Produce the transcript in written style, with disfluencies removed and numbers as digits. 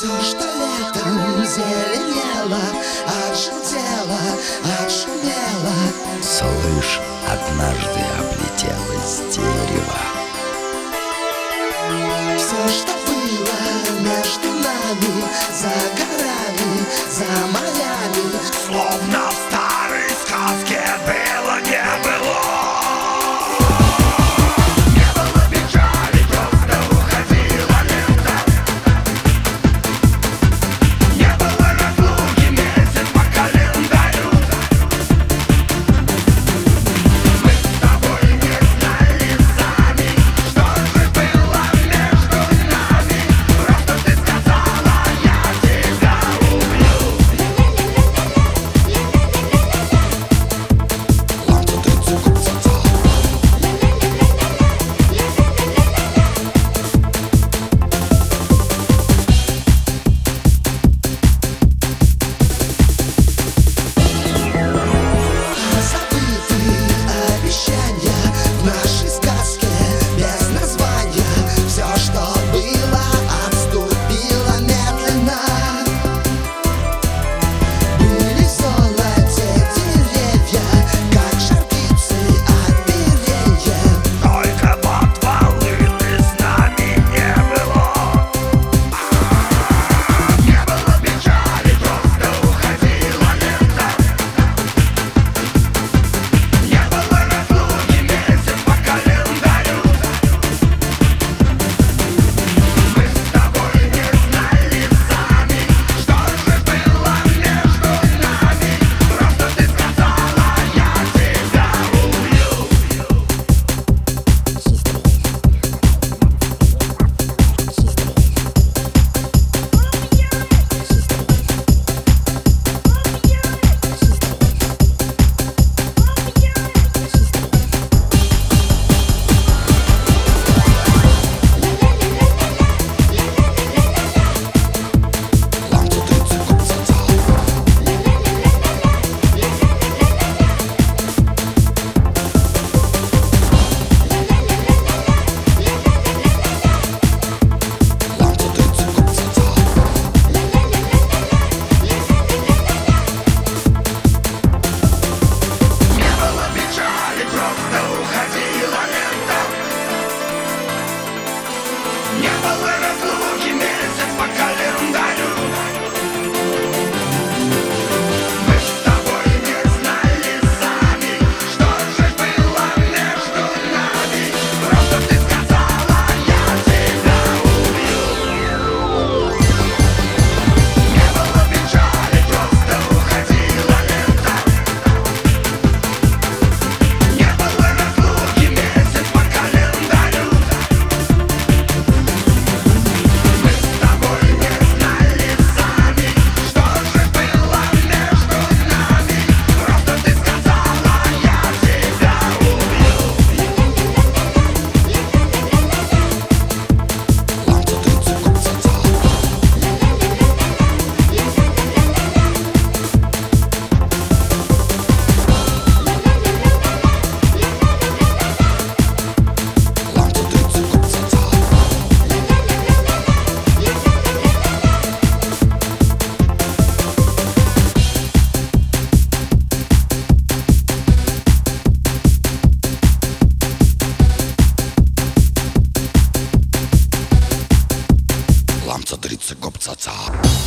Все, что летом зеленело, отжелтело, отшумело. Слышь, однажды облетелось дерево. Все, что было между нами, за горами, за морями, Словно в старой сказке было, не было. Не было печали, просто уходила лето. Не было разлуки, месяц по календарю. Мы с тобой не знали сами, что же было между нами. Просто ты сказала, я тебя люблю. забытые обещания в нашей сказке без названия. Все, что было, отступило медленно. Были в золоте деревья, как жар птицы от перьев. Только вот волны с нами не было. Не было печали, просто уходило лето. Не было разлуки, месяц по календарю. Мы с тобой не знали сами, что же было между нами. Просто ты сказала, я тебя убью. Не было печали, просто уходило лето. Не было разлуки, месяц по календарю. Мы с тобой не знали сами, что же было между нами. Просто ты сказала, я тебя убью. Не было печали, просто уходило лето. Не было разлуки, месяц по календарю. Мы с тобой не знали сами, что же было между нами. Просто ты сказала, я тебя убью. Ламца 30 копцаца.